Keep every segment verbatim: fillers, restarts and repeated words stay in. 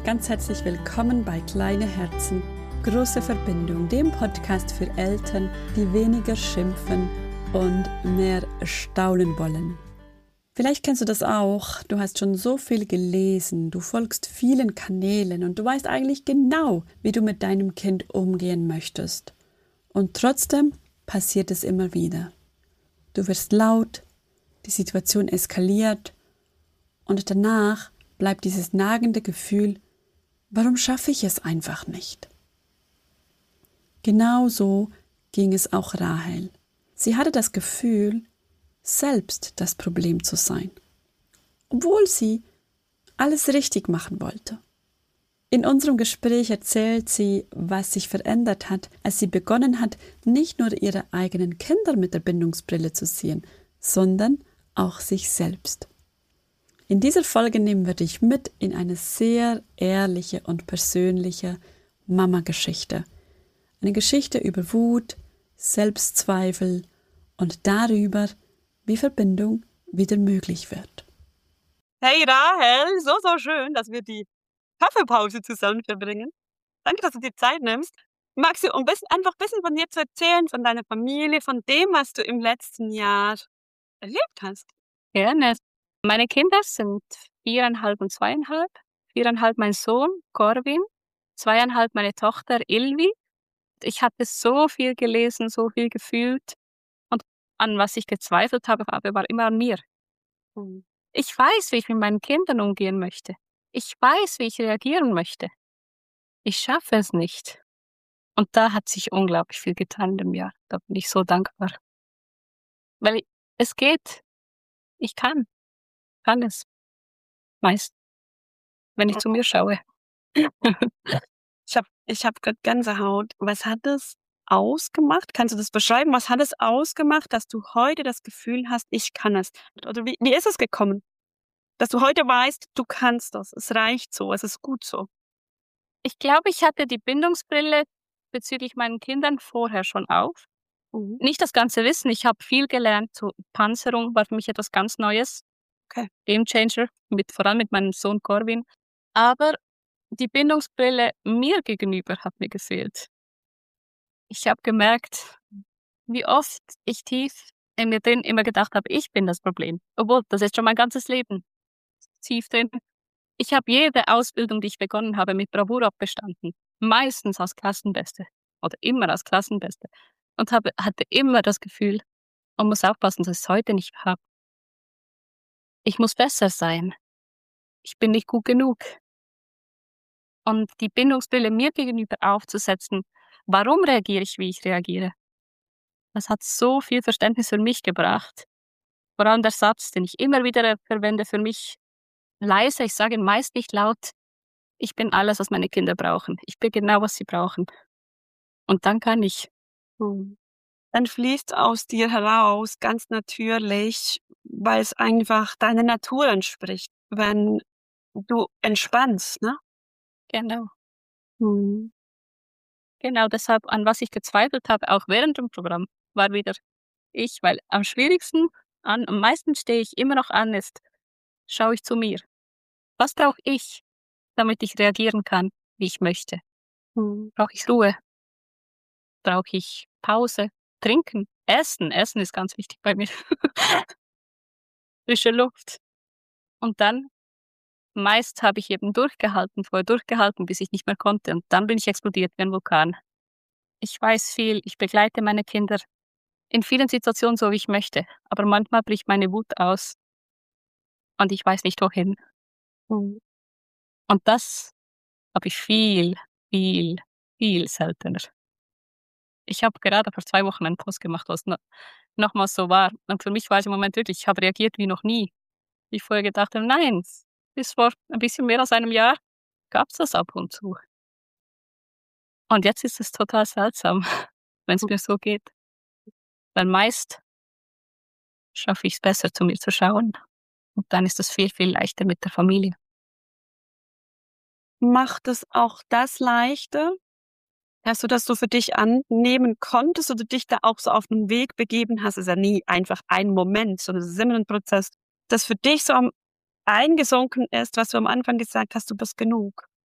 ganz herzlich willkommen bei Kleine Herzen, große Verbindung, dem Podcast für Eltern, die weniger schimpfen und mehr staunen wollen. Vielleicht kennst du das auch, du hast schon so viel gelesen, du folgst vielen Kanälen und du weißt eigentlich genau, wie du mit deinem Kind umgehen möchtest. Und trotzdem passiert es immer wieder. Du wirst laut, die Situation eskaliert und danach bleibt dieses nagende Gefühl, warum schaffe ich es einfach nicht? Genau so ging es auch Rahel. Sie hatte das Gefühl, selbst das Problem zu sein, obwohl sie alles richtig machen wollte. In unserem Gespräch erzählt sie, was sich verändert hat, als sie begonnen hat, nicht nur ihre eigenen Kinder mit der Bindungsbrille zu sehen, sondern auch sich selbst. In dieser Folge nehmen wir dich mit in eine sehr ehrliche und persönliche Mama-Geschichte. Eine Geschichte über Wut, Selbstzweifel und darüber, wie Verbindung wieder möglich wird. Hey Rahel, so, so schön, dass wir die Kaffeepause zusammen verbringen. Danke, dass du dir Zeit nimmst. Magst du um bisschen, einfach ein bisschen von dir zu erzählen, von deiner Familie, von dem, was du im letzten Jahr erlebt hast? Gerne. Meine Kinder sind viereinhalb und zweieinhalb. Viereinhalb mein Sohn, Corwin. Zweieinhalb meine Tochter, Ilvi. Ich hatte so viel gelesen, so viel gefühlt. Und an was ich gezweifelt habe, aber war immer an mir. Hm. Ich weiß, wie ich mit meinen Kindern umgehen möchte. Ich weiß, wie ich reagieren möchte. Ich schaffe es nicht. Und da hat sich unglaublich viel getan in dem Jahr. Da bin ich so dankbar. Weil es geht. Ich kann. Kann es. Meist. Wenn ich zu mir schaue. Ich habe ich hab gerade Gänsehaut. Was hat es ausgemacht? Kannst du das beschreiben? Was hat es ausgemacht, dass du heute das Gefühl hast, ich kann es? Oder wie, wie ist es gekommen? Dass du heute weißt, du kannst das. Es reicht so. Es ist gut so. Ich glaube, ich hatte die Bindungsbrille bezüglich meinen Kindern vorher schon auf. Mhm. Nicht das ganze Wissen. Ich habe viel gelernt. So Panzerung war für mich etwas ganz Neues. Okay. Game Changer, mit, vor allem mit meinem Sohn Corwin. Aber die Bindungsbrille mir gegenüber hat mir gefehlt. Ich habe gemerkt, wie oft ich tief in mir drin immer gedacht habe, ich bin das Problem. Obwohl, das ist schon mein ganzes Leben tief drin. Ich habe jede Ausbildung, die ich begonnen habe, mit Bravour abbestanden. Meistens als Klassenbeste. Oder immer als Klassenbeste. Und habe, hatte immer das Gefühl, man muss aufpassen, dass ich es heute nicht habe. Ich muss besser sein. Ich bin nicht gut genug. Und die Bindungsbrille mir gegenüber aufzusetzen, warum reagiere ich, wie ich reagiere? Das hat so viel Verständnis für mich gebracht. Vor allem der Satz, den ich immer wieder verwende für mich, leise, ich sage meist nicht laut, ich bin alles, was meine Kinder brauchen. Ich bin genau, was sie brauchen. Und dann kann ich. Hm. Dann fließt aus dir heraus, ganz natürlich, weil es einfach deiner Natur entspricht, wenn du entspannst, ne? Genau. Hm. Genau, deshalb, an was ich gezweifelt habe, auch während dem Programm, war wieder ich, weil am schwierigsten, an, am meisten stehe ich immer noch an, ist, schaue ich zu mir. Was brauche ich, damit ich reagieren kann, wie ich möchte? Hm. Brauche ich Ruhe? Brauche ich Pause? Trinken? Essen? Essen ist ganz wichtig bei mir. Frische Luft. Und dann, meist habe ich eben durchgehalten, vorher durchgehalten, bis ich nicht mehr konnte. Und dann bin ich explodiert wie ein Vulkan. Ich weiß viel, ich begleite meine Kinder in vielen Situationen so, wie ich möchte. Aber manchmal bricht meine Wut aus und ich weiß nicht, wohin. Hm. Und das habe ich viel, viel, viel seltener. Ich habe gerade vor zwei Wochen einen Post gemacht, was no, nochmals so war. Und für mich war es im Moment wirklich, ich habe reagiert wie noch nie. Ich vorher gedacht habe, nein, bis vor ein bisschen mehr als einem Jahr gab es das ab und zu. Und jetzt ist es total seltsam, wenn es mir so geht. Weil meist schaffe ich es besser, zu mir zu schauen. Und dann ist es viel, viel leichter mit der Familie. Macht es auch das leichter, dass du das so für dich annehmen konntest oder dich da auch so auf den Weg begeben hast? Es ist ja nie einfach ein Moment, sondern es ist immer ein Prozess, das für dich so am eingesunken ist, was du am Anfang gesagt hast, du bist genug.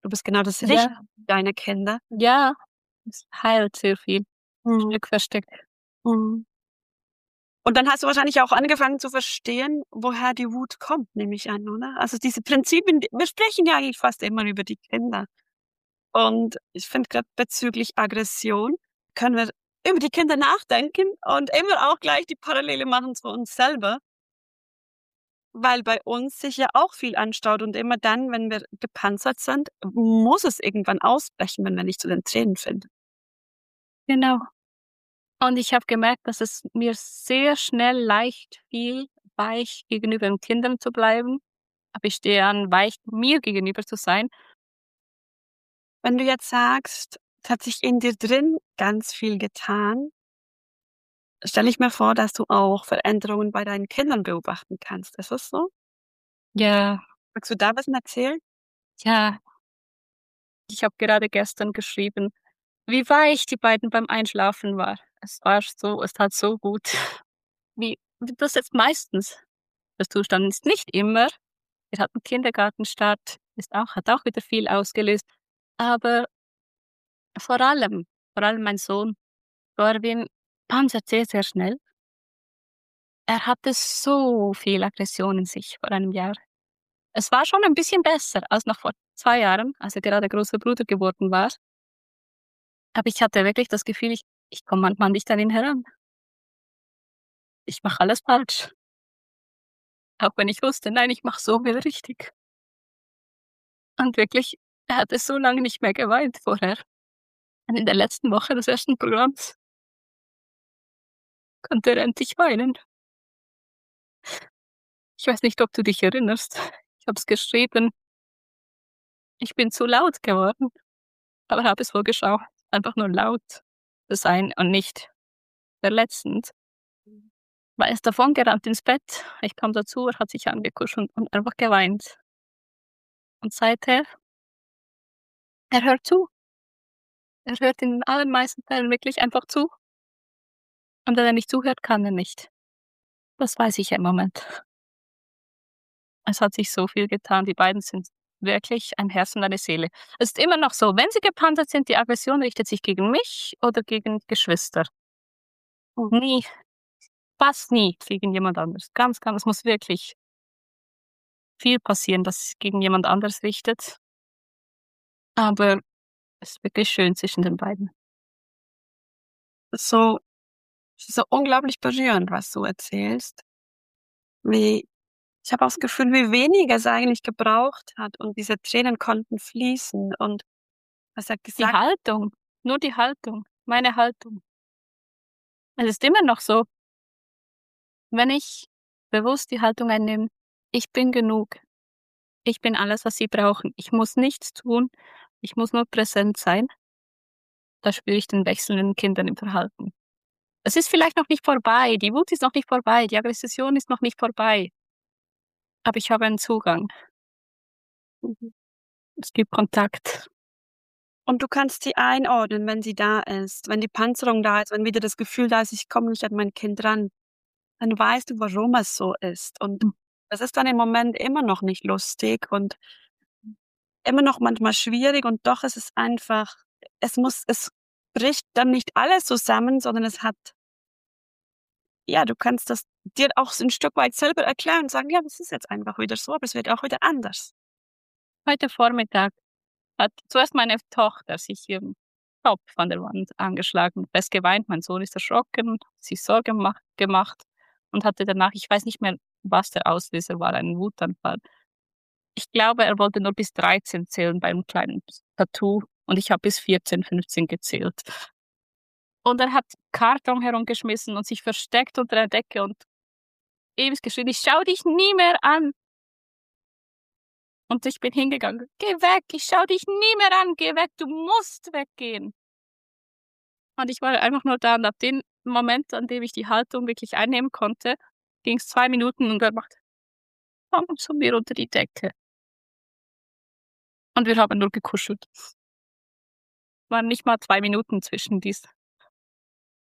Du bist genau das Richtige Ja, für deine Kinder. ja, es heilt sehr viel, Mhm. Stück für Stück. Mhm. Und dann hast du wahrscheinlich auch angefangen zu verstehen, woher die Wut kommt, nehme ich an, oder? Also diese Prinzipien, die- wir sprechen ja eigentlich fast immer über die Kinder. Und ich finde gerade bezüglich Aggression können wir über die Kinder nachdenken und immer auch gleich die Parallele machen zu uns selber, weil bei uns sich ja auch viel anstaut und immer dann, wenn wir gepanzert sind, muss es irgendwann ausbrechen, wenn wir nicht zu den Tränen finden. Genau. Und ich habe gemerkt, dass es mir sehr schnell leicht fiel, weich gegenüber den Kindern zu bleiben. Aber ich stehe an, weich mir gegenüber zu sein. Wenn du jetzt sagst, es hat sich in dir drin ganz viel getan, stelle ich mir vor, dass du auch Veränderungen bei deinen Kindern beobachten kannst. Ist das so? Ja, Magst du da was erzählen? ja, ich habe gerade gestern geschrieben, wie weich die beiden beim Einschlafen war. Es war so, es tat so gut. Wie, wie das jetzt meistens der Zustand ist. Nicht immer. Wir hatten Kindergartenstart, ist auch, hat auch wieder viel ausgelöst. Aber vor allem, vor allem mein Sohn, Corwin, panzert sehr, sehr schnell. Er hatte so viel Aggression in sich vor einem Jahr. Es war schon ein bisschen besser als noch vor zwei Jahren, als er gerade großer Bruder geworden war. Aber ich hatte wirklich das Gefühl, ich, ich komme manchmal nicht an ihn heran. Ich mache alles falsch. Auch wenn ich wusste, nein, ich mache so viel richtig. Und wirklich, er hatte so lange nicht mehr geweint vorher. Und in der letzten Woche des ersten Programms konnte er endlich weinen. Ich weiß nicht, ob du dich erinnerst. Ich habe es geschrieben. Ich bin zu laut geworden, aber habe es wohl geschafft, einfach nur laut zu sein und nicht verletzend. Weil er ist davongerannt ins Bett. Ich kam dazu, er hat sich angekuschelt und einfach geweint. Und seither, er hört zu. Er hört in den allermeisten Fällen wirklich einfach zu. Und wenn er nicht zuhört, kann er nicht. Das weiß ich im Moment. Es hat sich so viel getan. Die beiden sind wirklich ein Herz und eine Seele. Es ist immer noch so, wenn sie gepanzert sind, die Aggression richtet sich gegen mich oder gegen Geschwister. Nie, fast nie gegen jemand anderes. Ganz, ganz, es muss wirklich viel passieren, dass es gegen jemand anderes richtet. Aber es ist wirklich schön zwischen den beiden. So, es ist so unglaublich berührend, was du erzählst. Wie, ich habe auch das Gefühl, wie wenig es eigentlich gebraucht hat und diese Tränen konnten fließen und was er Die gesagt. Haltung, nur die Haltung, meine Haltung. Es ist immer noch so, wenn ich bewusst die Haltung einnehme, ich bin genug, ich bin alles, was sie brauchen, ich muss nichts tun, ich muss nur präsent sein, da spüre ich den Wechsel in den Kindern im Verhalten. Es ist vielleicht noch nicht vorbei, die Wut ist noch nicht vorbei, die Aggression ist noch nicht vorbei, aber ich habe einen Zugang. Mhm. Es gibt Kontakt. Und du kannst sie einordnen, wenn sie da ist, wenn die Panzerung da ist, wenn wieder das Gefühl da ist, ich komme nicht an mein Kind ran, dann weißt du, warum es so ist. Und Mhm. das ist dann im Moment immer noch nicht lustig und immer noch manchmal schwierig und doch ist es einfach, es muss, es bricht dann nicht alles zusammen, sondern es hat, ja, du kannst das dir auch so ein Stück weit selber erklären und sagen, ja, das ist jetzt einfach wieder so, aber es wird auch wieder anders. Heute Vormittag hat zuerst meine Tochter sich ihren Kopf an der Wand angeschlagen, fest geweint. Mein Sohn ist erschrocken, sich Sorgen mach- gemacht und hatte danach, ich weiß nicht mehr, was der Auslöser war, einen Wutanfall. Ich glaube, er wollte nur bis dreizehn zählen beim kleinen Tattoo und ich habe bis vierzehn, fünfzehn gezählt. Und er hat Karton herumgeschmissen und sich versteckt unter der Decke und ewig geschrien, ich schau dich nie mehr an. Und ich bin hingegangen, geh weg, ich schau dich nie mehr an, geh weg, du musst weggehen. Und ich war einfach nur da und ab dem Moment, an dem ich die Haltung wirklich einnehmen konnte, ging es zwei Minuten und er macht, komm zu mir unter die Decke. Und wir haben nur gekuschelt. Waren nicht mal zwei Minuten zwischen dies.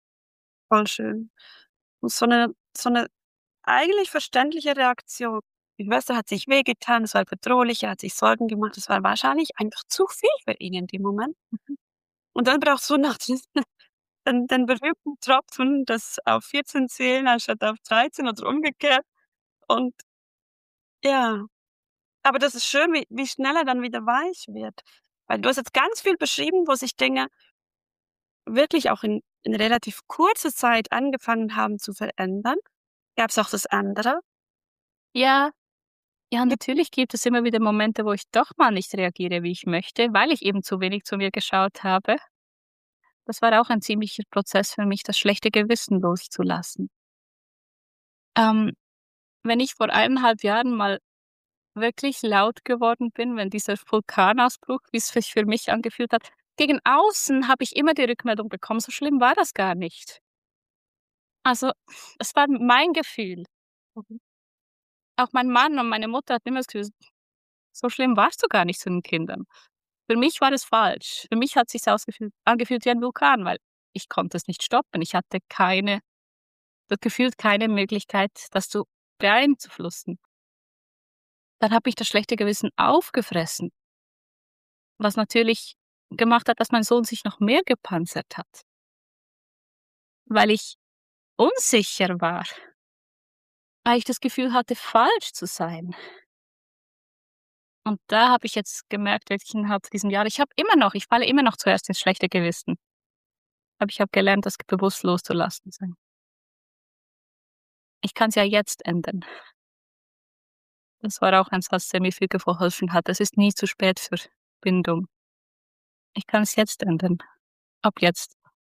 Voll schön. Und so eine, so eine eigentlich verständliche Reaktion. Die Schwester hat sich wehgetan, es war bedrohlich, er hat sich Sorgen gemacht, es war wahrscheinlich einfach zu viel für ihn in dem Moment. Mhm. Und dann brauchst du nach den, den berühmten Tropfen, das auf vierzehn zählen anstatt auf dreizehn oder umgekehrt. Und ja, aber das ist schön, wie, wie schnell er dann wieder weich wird. Weil du hast jetzt ganz viel beschrieben, wo sich Dinge wirklich auch in, in relativ kurzer Zeit angefangen haben zu verändern. Gab es auch das andere? Ja, ja, natürlich gibt es immer wieder Momente, wo ich doch mal nicht reagiere, wie ich möchte, weil ich eben zu wenig zu mir geschaut habe. Das war auch ein ziemlicher Prozess für mich, das schlechte Gewissen loszulassen. Ähm, wenn ich vor eineinhalb Jahren mal wirklich laut geworden bin, wenn dieser Vulkanausbruch, wie es sich für mich angefühlt hat, gegen außen habe ich immer die Rückmeldung bekommen, so schlimm war das gar nicht. Also, es war mein Gefühl. Mhm. Auch mein Mann und meine Mutter hatten immer das Gefühl, so schlimm warst du gar nicht zu den Kindern. Für mich war das falsch. Für mich hat sich's ausgefühlt angefühlt wie ein Vulkan, weil ich konnte es nicht stoppen. Ich hatte keine gefühlt keine Möglichkeit, das zu beeinflussen. Dann habe ich das schlechte Gewissen aufgefressen, was natürlich gemacht hat, dass mein Sohn sich noch mehr gepanzert hat, weil ich unsicher war, weil ich das Gefühl hatte, falsch zu sein. Und da habe ich jetzt gemerkt, wirklich innerhalb diesem Jahr, ich habe immer noch ich falle immer noch zuerst ins schlechte Gewissen. Aber ich habe gelernt, das bewusst loszulassen sein. Ich kann's ja jetzt ändern. Das war auch ein Satz, der mir viel geholfen hat. Es ist nie zu spät für Bindung. Ich kann es jetzt ändern. Ab jetzt.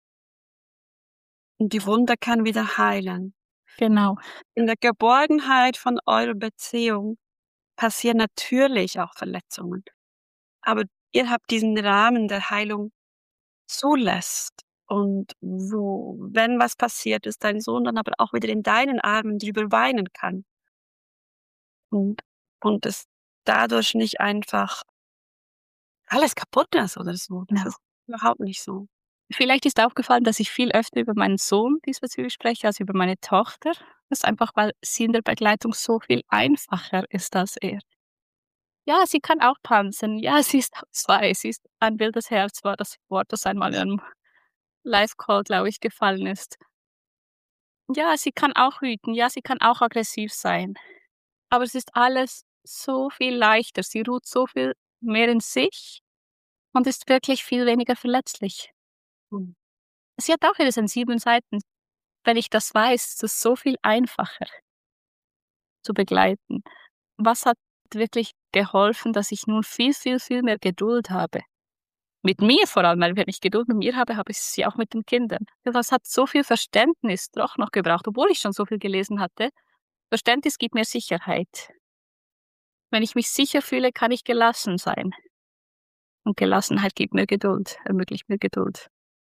Und die Wunde kann wieder heilen. Genau. In der Geborgenheit von eurer Beziehung passieren natürlich auch Verletzungen. Aber ihr habt diesen Rahmen der Heilung zulässt. Und wo, wenn was passiert ist, dein Sohn dann aber auch wieder in deinen Armen drüber weinen kann. Und, und es dadurch nicht einfach alles kaputt ist oder so. Das Ja. ist überhaupt nicht so. Vielleicht ist aufgefallen, dass ich viel öfter über meinen Sohn diesbezüglich spreche, als über meine Tochter. Das ist einfach, weil sie in der Begleitung so viel einfacher ist als er. Ja, sie kann auch tanzen. Ja, sie ist auch zwei. Sie ist ein wildes Herz, war das Wort, das einmal in einem Live-Call, glaube ich, gefallen ist. Ja, sie kann auch wüten. Ja, sie kann auch aggressiv sein. Aber es ist alles so viel leichter. Sie ruht so viel mehr in sich und ist wirklich viel weniger verletzlich. Hm. Sie hat auch ihre sensiblen Seiten. Wenn ich das weiß, ist es so viel einfacher zu begleiten. Was hat wirklich geholfen, dass ich nun viel, viel, viel mehr Geduld habe? Mit mir vor allem, weil wenn ich Geduld mit mir habe, habe ich sie auch mit den Kindern. Das hat so viel Verständnis doch noch gebraucht, obwohl ich schon so viel gelesen hatte. Verständnis gibt mir Sicherheit. Wenn ich mich sicher fühle, kann ich gelassen sein. Und Gelassenheit gibt mir Geduld, ermöglicht mir Geduld.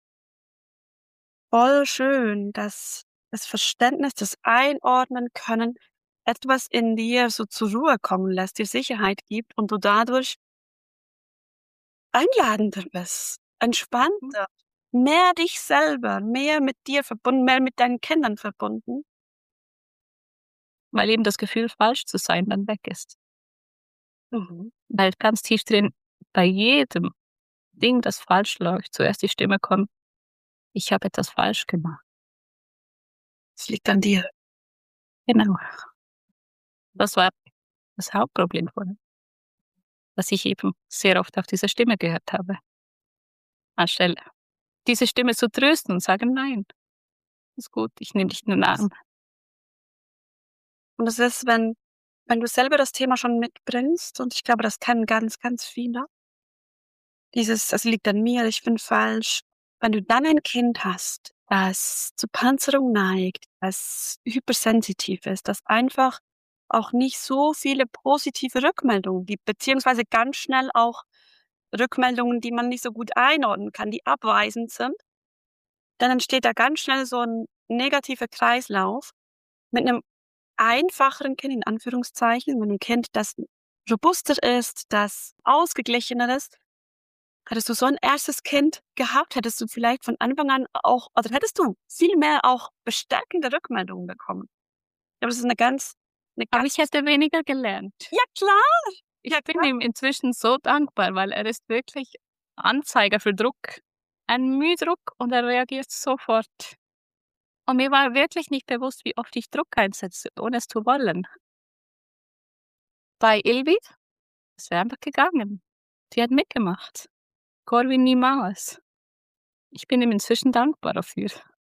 Voll schön, dass das Verständnis, das Einordnen können, etwas in dir so zur Ruhe kommen lässt, dir Sicherheit gibt und du dadurch einladender bist, entspannter, mehr dich selber, mehr mit dir verbunden, mehr mit deinen Kindern verbunden. Weil eben das Gefühl, falsch zu sein, dann weg ist. Mhm. Weil ganz tief drin, bei jedem Ding, das falsch läuft, zuerst die Stimme kommt, ich habe etwas falsch gemacht. Es liegt an dir. Genau. Das war das Hauptproblem vorher. Dass ich eben sehr oft auf diese Stimme gehört habe. Anstelle diese Stimme zu trösten und sagen, nein, ist gut, ich nehme dich in den Arm. Und es ist, wenn, wenn du selber das Thema schon mitbringst, und ich glaube, das kennen ganz, ganz viele, dieses, es liegt an mir, ich bin falsch. Wenn du dann ein Kind hast, das zu Panzerung neigt, das hypersensitiv ist, das einfach auch nicht so viele positive Rückmeldungen gibt, beziehungsweise ganz schnell auch Rückmeldungen, die man nicht so gut einordnen kann, die abweisend sind, dann entsteht da ganz schnell so ein negativer Kreislauf mit einem einfacheren Kind, in Anführungszeichen, mit einem Kind, das robuster ist, das ausgeglichener ist. Hättest du so ein erstes Kind gehabt, hättest du vielleicht von Anfang an auch, also hättest du viel mehr auch bestärkende Rückmeldungen bekommen. Ich glaube, das ist eine ganz, eine Aber ganz ich hätte weniger gelernt. ja klar, Ich ja bin klar. ihm inzwischen so dankbar, weil er ist wirklich Anzeiger für Druck. Ein Mühdruck und er reagiert sofort. Und mir war wirklich nicht bewusst, wie oft ich Druck einsetze, ohne es zu wollen. Bei Ilvi, es wäre einfach gegangen. Sie hat mitgemacht. Corwin niemals. Ich bin ihm inzwischen dankbar dafür.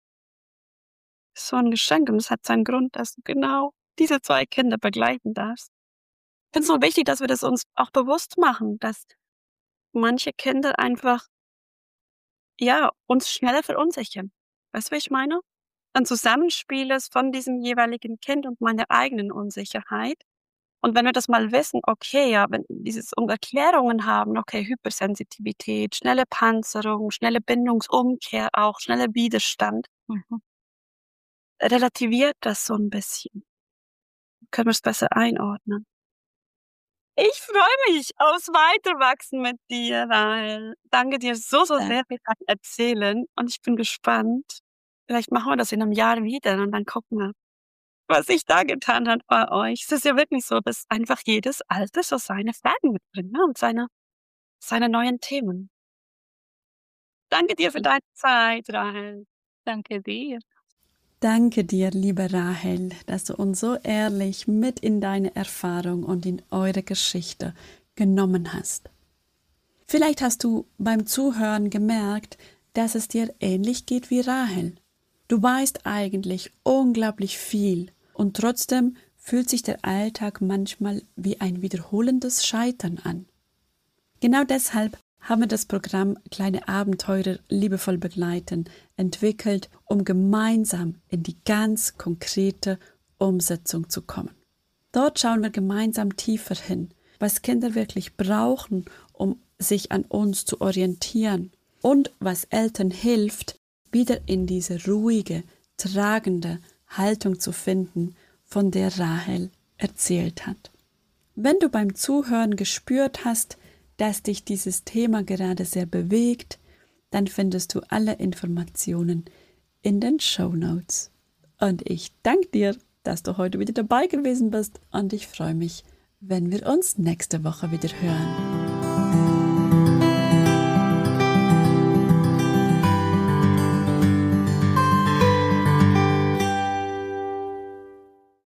So ein Geschenk und es hat seinen Grund, dass du genau diese zwei Kinder begleiten darfst. Ich finde es so wichtig, dass wir das uns auch bewusst machen, dass manche Kinder einfach, ja, uns schneller verunsichern. Weißt du, wie ich meine? Ein Zusammenspiel ist von diesem jeweiligen Kind und meiner eigenen Unsicherheit. Und wenn wir das mal wissen, okay, ja, wenn dieses und Erklärungen haben, okay, Hypersensitivität, schnelle Panzerung, schnelle Bindungsumkehr, auch schneller Widerstand, Mhm. relativiert das so ein bisschen. Können wir es besser einordnen. Ich freue mich aufs Weiterwachsen mit dir, Rahel. Danke dir so, so sehr für dein Erzählen und ich bin gespannt. Vielleicht machen wir das in einem Jahr wieder und dann gucken wir, was sich da getan hat bei euch. Es ist ja wirklich so, dass einfach jedes Alter so seine Fragen mitbringt, ne? Und seine, seine neuen Themen. Danke dir für deine Zeit, Rahel. Danke dir. Danke dir, liebe Rahel, dass du uns so ehrlich mit in deine Erfahrung und in eure Geschichte genommen hast. Vielleicht hast du beim Zuhören gemerkt, dass es dir ähnlich geht wie Rahel. Du weißt eigentlich unglaublich viel und trotzdem fühlt sich der Alltag manchmal wie ein wiederholendes Scheitern an. Genau deshalb haben wir das Programm Kleine Abenteurer liebevoll begleiten entwickelt, um gemeinsam in die ganz konkrete Umsetzung zu kommen. Dort schauen wir gemeinsam tiefer hin, was Kinder wirklich brauchen, um sich an uns zu orientieren und was Eltern hilft, wieder in diese ruhige, tragende Haltung zu finden, von der Rahel erzählt hat. Wenn du beim Zuhören gespürt hast, dass dich dieses Thema gerade sehr bewegt, dann findest du alle Informationen in den Shownotes. Und ich danke dir, dass du heute wieder dabei gewesen bist und ich freue mich, wenn wir uns nächste Woche wieder hören.